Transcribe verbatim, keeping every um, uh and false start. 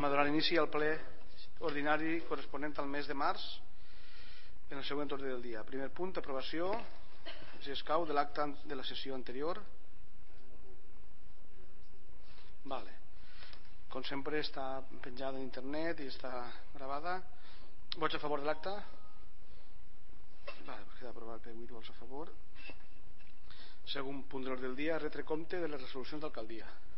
a donar inici al ple ordinari corresponent al mes de març en el següent ordre del dia. Primer punt, aprovació, si escau, de l'acte de la sessió anterior. Vale. Com sempre està penjada en internet i està gravada. Vots a favor de l'acte? Vale, pues queda aprovat per vuit vots a favor. Segon punt de l'ordre del dia, retre compte de les resolucions d'alcaldia.